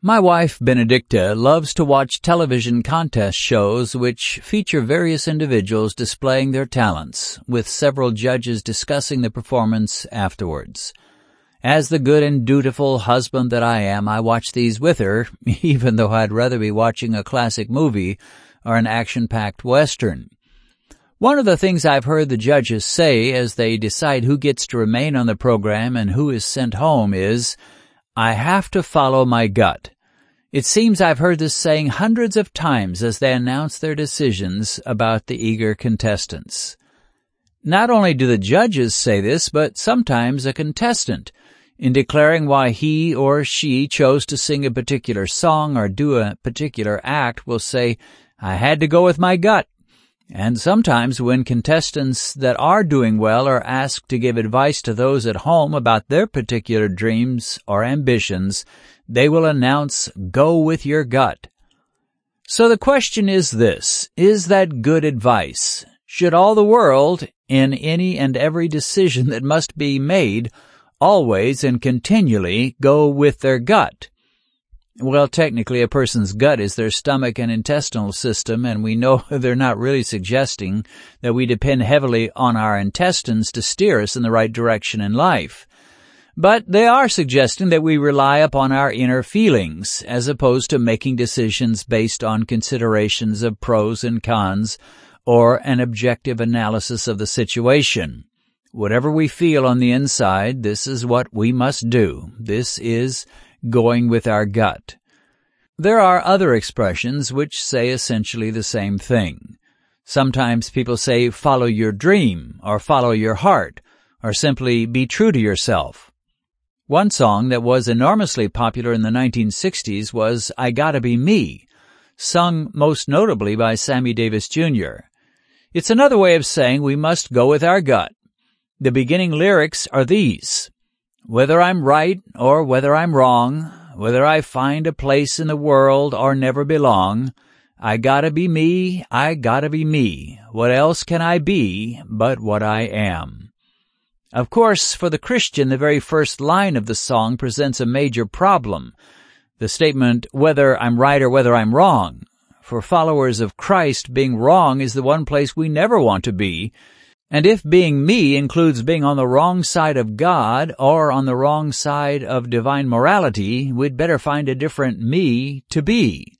My wife, Benedicta, loves to watch television contest shows which feature various individuals displaying their talents, with several judges discussing the performance afterwards. As the good and dutiful husband that I am, I watch these with her, even though I'd rather be watching a classic movie or an action-packed Western. One of the things I've heard the judges say as they decide who gets to remain on the program and who is sent home is, "I have to follow my gut." It seems I've heard this saying hundreds of times as they announce their decisions about the eager contestants. Not only do the judges say this, but sometimes a contestant, in declaring why he or she chose to sing a particular song or do a particular act, will say, "I had to go with my gut." And sometimes when contestants that are doing well are asked to give advice to those at home about their particular dreams or ambitions, they will announce, "Go with your gut." So the question is this: is that good advice? Should all the world, in any and every decision that must be made, always and continually go with their gut? Well, technically, a person's gut is their stomach and intestinal system, and we know they're not really suggesting that we depend heavily on our intestines to steer us in the right direction in life. But they are suggesting that we rely upon our inner feelings, as opposed to making decisions based on considerations of pros and cons, or an objective analysis of the situation. Whatever we feel on the inside, this is what we must do. This is going with our gut. There are other expressions which say essentially the same thing. Sometimes people say, "Follow your dream," or "Follow your heart," or simply "Be true to yourself." One song that was enormously popular in the 1960s was "I Gotta Be Me," sung most notably by Sammy Davis Jr. It's another way of saying we must go with our gut. The beginning lyrics are these: "Whether I'm right or whether I'm wrong, whether I find a place in the world or never belong, I gotta be me, I gotta be me. What else can I be but what I am?" Of course, for the Christian, the very first line of the song presents a major problem. The statement, "whether I'm right or whether I'm wrong." For followers of Christ, being wrong is the one place we never want to be. And if being me includes being on the wrong side of God or on the wrong side of divine morality, we'd better find a different me to be.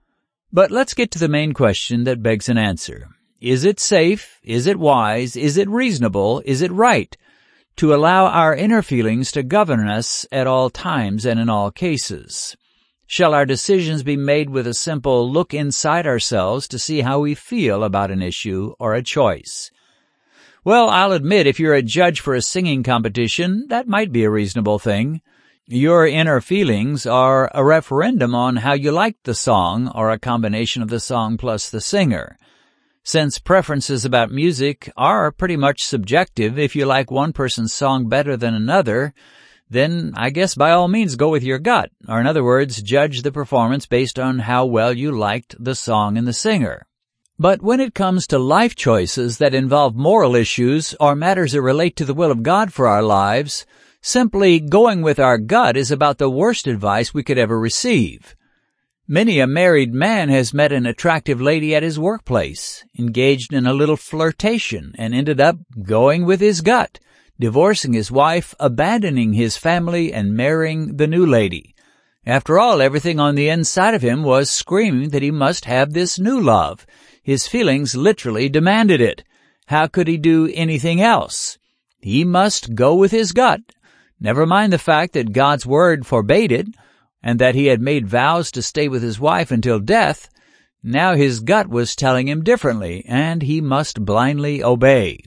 But let's get to the main question that begs an answer. Is it safe? Is it wise? Is it reasonable? Is it right to allow our inner feelings to govern us at all times and in all cases? Shall our decisions be made with a simple look inside ourselves to see how we feel about an issue or a choice? Well, I'll admit, if you're a judge for a singing competition, that might be a reasonable thing. Your inner feelings are a referendum on how you liked the song, or a combination of the song plus the singer. Since preferences about music are pretty much subjective, if you like one person's song better than another, then I guess by all means go with your gut, or in other words, judge the performance based on how well you liked the song and the singer. But when it comes to life choices that involve moral issues or matters that relate to the will of God for our lives, simply going with our gut is about the worst advice we could ever receive. Many a married man has met an attractive lady at his workplace, engaged in a little flirtation, and ended up going with his gut, divorcing his wife, abandoning his family, and marrying the new lady. After all, everything on the inside of him was screaming that he must have this new love. His feelings literally demanded it. How could he do anything else? He must go with his gut. Never mind the fact that God's word forbade it, and that he had made vows to stay with his wife until death. Now his gut was telling him differently, and he must blindly obey.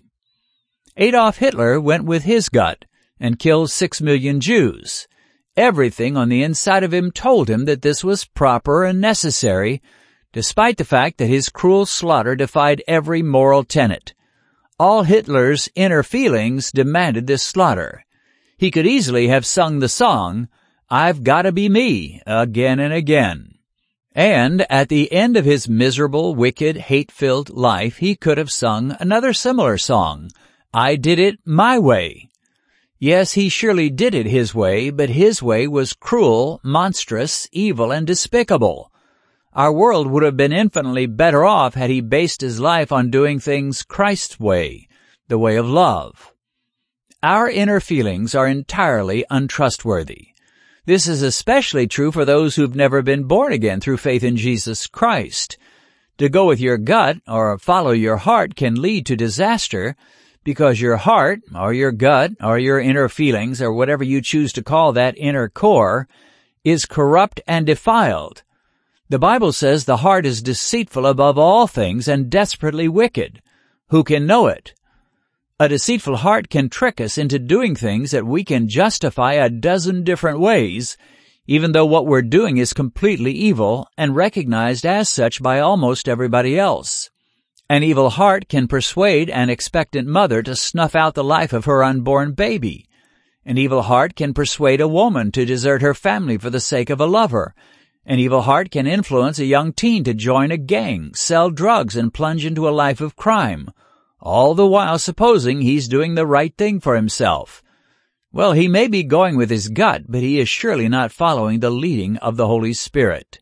Adolf Hitler went with his gut and killed 6 million Jews. Everything on the inside of him told him that this was proper and necessary, despite the fact that his cruel slaughter defied every moral tenet. All Hitler's inner feelings demanded this slaughter. He could easily have sung the song, "I've Gotta Be Me," again and again. And at the end of his miserable, wicked, hate-filled life, he could have sung another similar song, "I Did It My Way." Yes, he surely did it his way, but his way was cruel, monstrous, evil, and despicable. Our world would have been infinitely better off had he based his life on doing things Christ's way, the way of love. Our inner feelings are entirely untrustworthy. This is especially true for those who've never been born again through faith in Jesus Christ. To go with your gut or follow your heart can lead to disaster because your heart or your gut or your inner feelings or whatever you choose to call that inner core is corrupt and defiled. The Bible says the heart is deceitful above all things and desperately wicked. Who can know it? A deceitful heart can trick us into doing things that we can justify a dozen different ways, even though what we're doing is completely evil and recognized as such by almost everybody else. An evil heart can persuade an expectant mother to snuff out the life of her unborn baby. An evil heart can persuade a woman to desert her family for the sake of a lover. An evil heart can influence a young teen to join a gang, sell drugs, and plunge into a life of crime, all the while supposing he's doing the right thing for himself. Well, he may be going with his gut, but he is surely not following the leading of the Holy Spirit.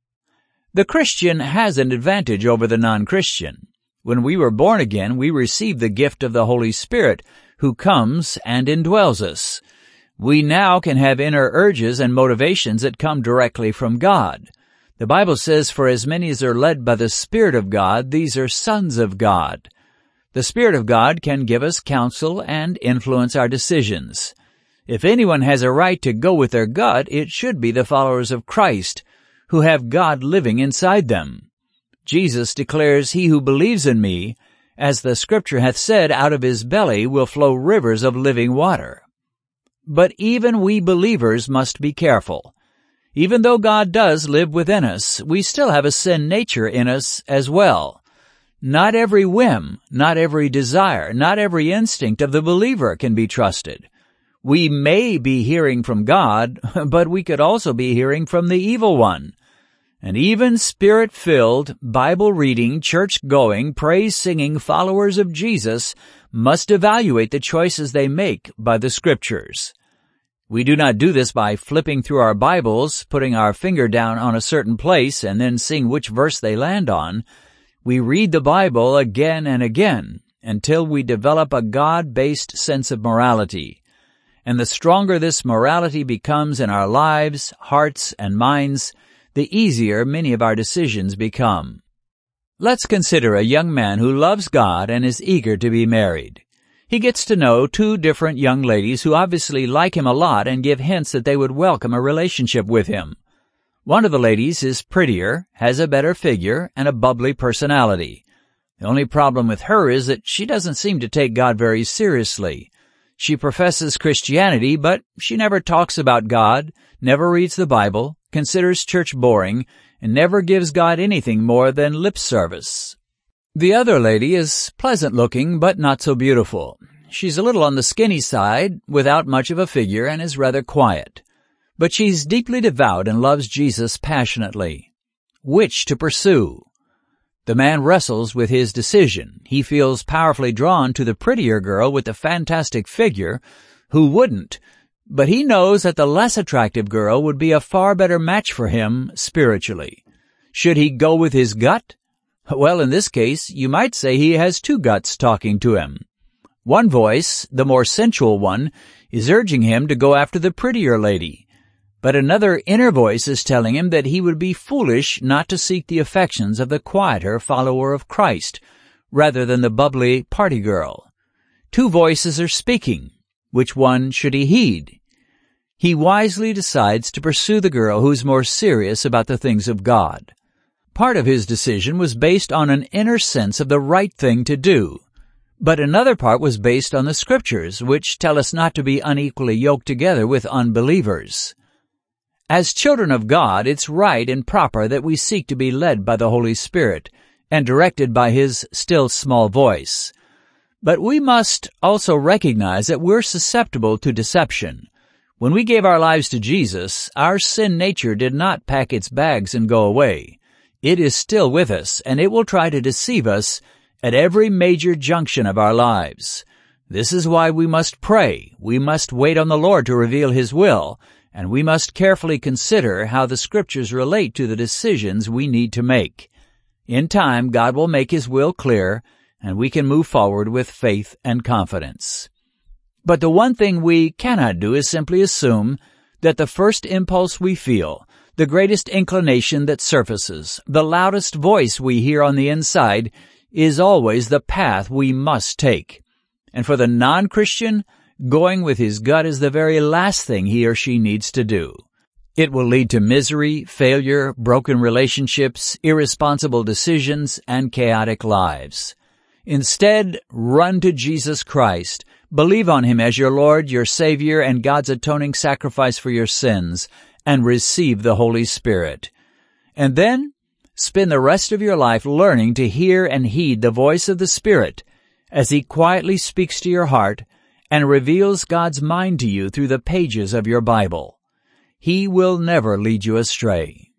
The Christian has an advantage over the non-Christian. When we were born again, we received the gift of the Holy Spirit, who comes and indwells us. We now can have inner urges and motivations that come directly from God. The Bible says, "For as many as are led by the Spirit of God, these are sons of God." The Spirit of God can give us counsel and influence our decisions. If anyone has a right to go with their gut, it should be the followers of Christ, who have God living inside them. Jesus declares, "He who believes in me, as the Scripture hath said, out of his belly will flow rivers of living water." But even we believers must be careful. Even though God does live within us, we still have a sin nature in us as well. Not every whim, not every desire, not every instinct of the believer can be trusted. We may be hearing from God, but we could also be hearing from the evil one. And even Spirit-filled, Bible-reading, church-going, praise-singing followers of Jesus must evaluate the choices they make by the Scriptures. We do not do this by flipping through our Bibles, putting our finger down on a certain place, and then seeing which verse they land on. We read the Bible again and again until we develop a God-based sense of morality. And the stronger this morality becomes in our lives, hearts, and minds, the easier many of our decisions become. Let's consider a young man who loves God and is eager to be married. He gets to know two different young ladies who obviously like him a lot and give hints that they would welcome a relationship with him. One of the ladies is prettier, has a better figure, and a bubbly personality. The only problem with her is that she doesn't seem to take God very seriously. She professes Christianity, but she never talks about God, never reads the Bible, considers church boring, and never gives God anything more than lip service. The other lady is pleasant-looking, but not so beautiful. She's a little on the skinny side, without much of a figure, and is rather quiet. But she's deeply devout and loves Jesus passionately. Which to pursue? The man wrestles with his decision. He feels powerfully drawn to the prettier girl with the fantastic figure. Who wouldn't? But he knows that the less attractive girl would be a far better match for him spiritually. Should he go with his gut? Well, in this case, you might say he has two guts talking to him. One voice, the more sensual one, is urging him to go after the prettier lady. But another inner voice is telling him that he would be foolish not to seek the affections of the quieter follower of Christ, rather than the bubbly party girl. Two voices are speaking. Which one should he heed? He wisely decides to pursue the girl who is more serious about the things of God. Part of his decision was based on an inner sense of the right thing to do, but another part was based on the Scriptures, which tell us not to be unequally yoked together with unbelievers. As children of God, it's right and proper that we seek to be led by the Holy Spirit and directed by His still small voice. But we must also recognize that we're susceptible to deception. When we gave our lives to Jesus, our sin nature did not pack its bags and go away. It is still with us, and it will try to deceive us at every major junction of our lives. This is why we must pray. We must wait on the Lord to reveal His will, and we must carefully consider how the Scriptures relate to the decisions we need to make. In time, God will make His will clear, and we can move forward with faith and confidence. But the one thing we cannot do is simply assume that the first impulse we feel, the greatest inclination that surfaces, the loudest voice we hear on the inside, is always the path we must take. And for the non-Christian, going with his gut is the very last thing he or she needs to do. It will lead to misery, failure, broken relationships, irresponsible decisions, and chaotic lives. Instead, run to Jesus Christ. Believe on Him as your Lord, your Savior, and God's atoning sacrifice for your sins, and receive the Holy Spirit. And then, spend the rest of your life learning to hear and heed the voice of the Spirit as He quietly speaks to your heart and reveals God's mind to you through the pages of your Bible. He will never lead you astray.